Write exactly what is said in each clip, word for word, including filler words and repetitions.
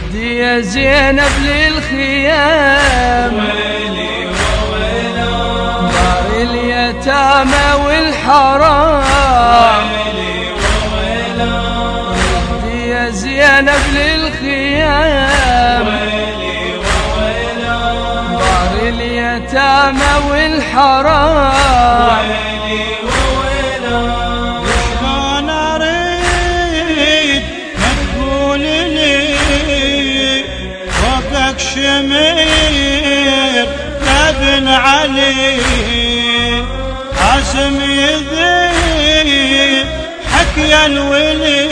ردي يا زينب للخيام ويلي وويلا دار اليتامى والحرام ويلي وويلا ردي يا زينب للخيام ويلي وويلا دار اليتامى والحرام ويلي وويلا شلون اريد ما تقول لي فوقك شمير لابن علي عزم يذيب حكي الولي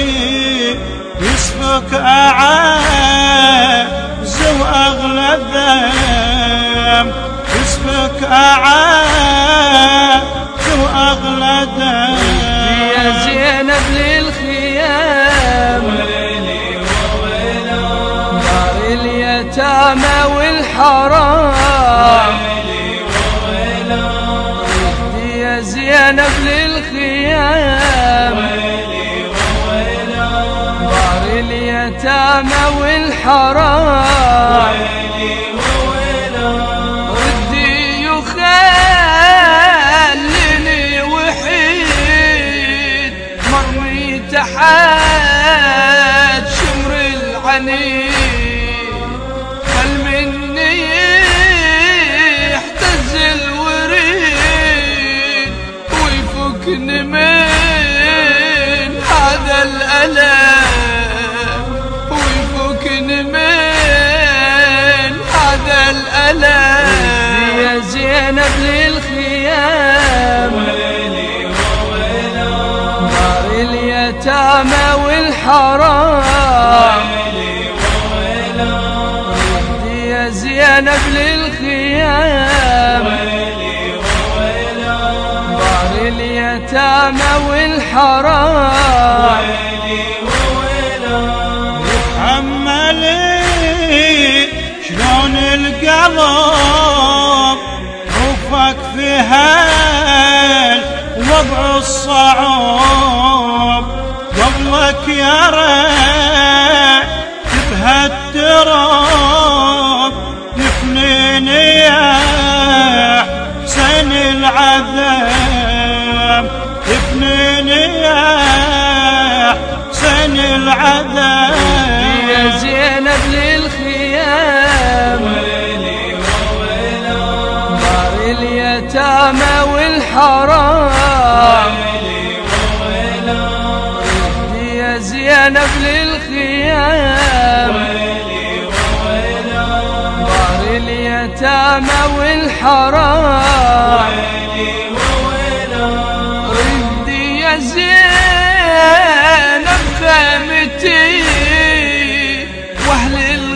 يسفك اعز واغلى الذنب يسفك اعز واغلى دم يا زينب للخيام ويلي وويلا دار اليتامى والحرام ويلي وويلا ردي يا زينب للخيام ويلي وويلا دار اليتامى والحرام ويلي وويلا ردي يخليني وحيد مرمي تحت شمر العنيد خل مني يحتز الوريد ويفكني من هذا الألم ويفكني من هذا الألم يا زينب للخيام ويلي وويلا دار اليتامى والحرام ويلي وويلا ردي يا زينب للخيام ويلي وويلا دار اليتامى والحرام ويلي وويلا حملي شلون القلب خوفك في هالوضع الصعب قبلك يا ريت بهالتراب يفنيني يا حسين العذاب يفنيني يا حسين العذاب يا زينب للخيام ويلي وويلا دار اليتامى والحرام ويلي وويلا ردي يا زينب للخيام ويلي وويلا دار اليتامى والحرام ويلي وويلا ردي يا زينب خيمتي واهل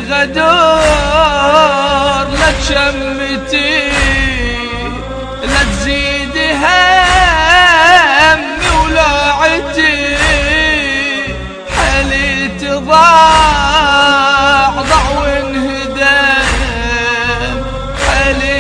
الغدار لا تشمتي لا تزيد همي ولاعتي حالي تضاع ضع وانهدم حالي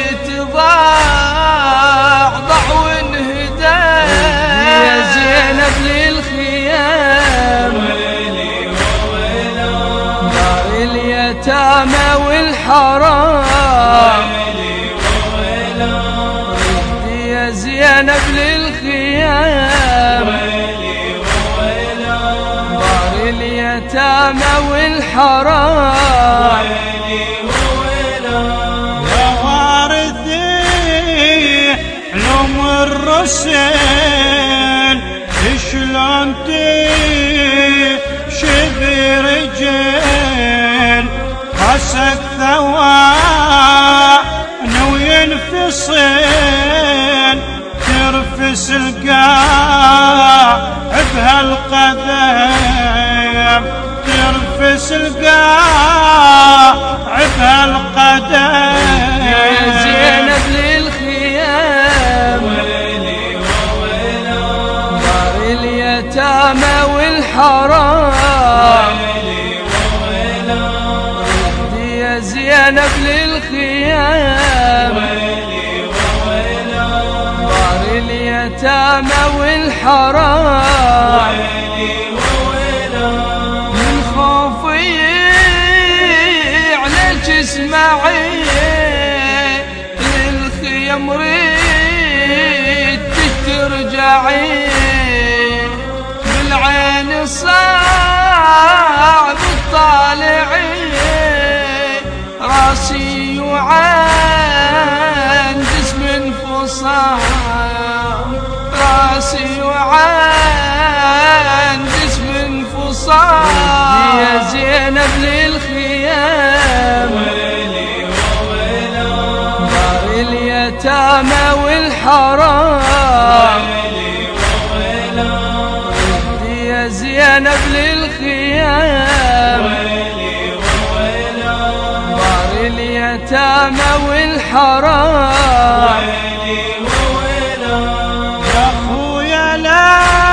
تضاع ضع وانهدم يا زينب للخيام ويلي وويلا دار اليتامى والحرام ويلي وويلا ردي يا زينب للخيام ويلي وويلا دار اليتامى والحرام ويلي وويلا يا وارثي علوم الرسل شلون تشبي رجل راسك ثوان وينفصل ترفس القاع بهالقدم ترفس القاع بهالقدم يا زينب للخيام ويلي وويلا دار اليتامى والحرام ويلي وويلا ردي يا زينب للخيام ويلي وويلا دار اليتامى والحرام ويلي وويلا من خوفي تسمعي للخيم ريد ترجعي بالعين صعب تطالعي راسي وعين جسم انفصام راسي وعين جسم انفصام يا زينب للخيام ويلي وويلا دار اليتامى والحرام ويلي وويلا ردي يا زينب للخيام ويلي وويلا دار اليتامى والحرام ويلي وويلا يا خويا لا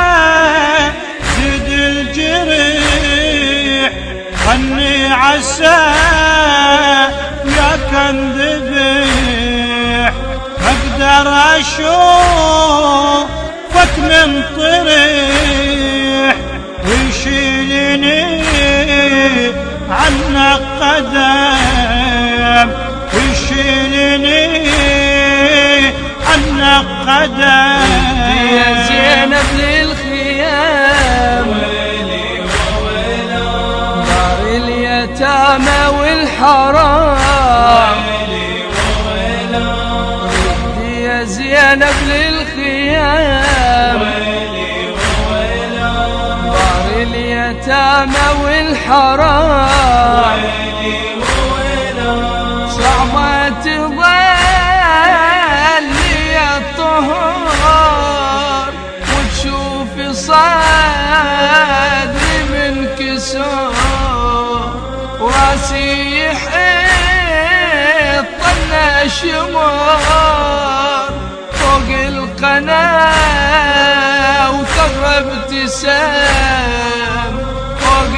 زد الجريح خلني عسى يا كان ذبيح ما اقدر اشوفك من طريح ويشيلني عنك قدم ويشيلني عنك قدم يا زينب للخيام ويلي وويلا دار اليتامى والحرام ويلي وويلا ردي يا زينب للخيام ويلي وويلا دار اليتامى والحرام ويلي وويلا صعبة تظل لي الطهور وتشوفي صدري من كسور وراسي يحيط طلع شمور فوق القناة وتغرب ابتسام فوق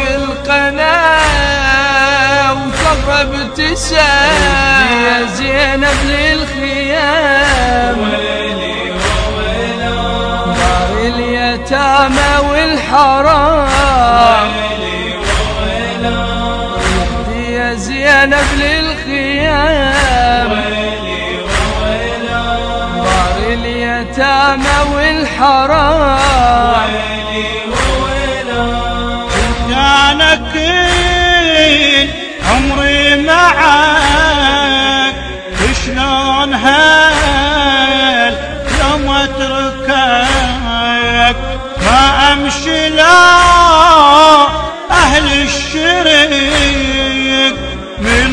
القناة وتغرب ابتسام يا زينب للخيام ويلي وويلا دار اليتامى والحرام ويلي وويلا ردي يا زينب للخيام ويلي وويلا دار اليتامى والحرام ويلي وويلا انا كل عمري معك شلون هل يوم اتركك ما امشي لا اهل الشريك من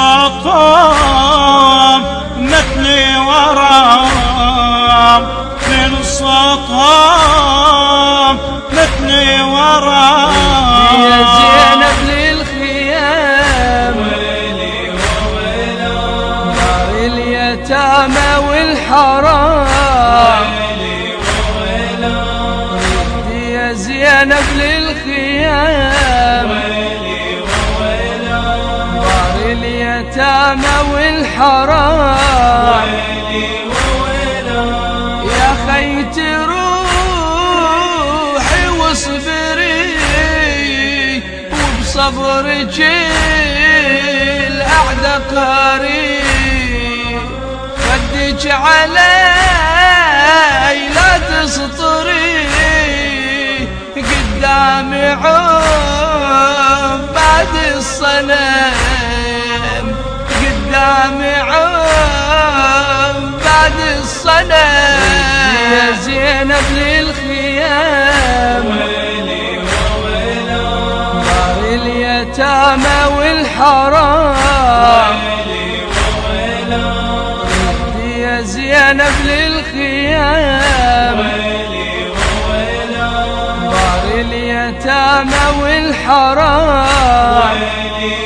صوتهم مثلي ورام من صوتهم مثلي ورام يا زينب للخيام ويلي وويلا دار اليتامى والحرام ويلي وويلا ردي يا زينب للخيام ويلي وويلا دار اليتامى والحرام ويلي وويلا يا خيت روحي واصبري وبصبرك الأعدى قاري خدك علي لا تسطري قدامي عم بعد الصنم قدامي عم بعد الصنم يا زينب للخيام ويلي وويلا دار اليتامى والحرام ويلي وويلا ردي يا زينب للخيام ويلي وويلا دار اليتامى والحرام ويلي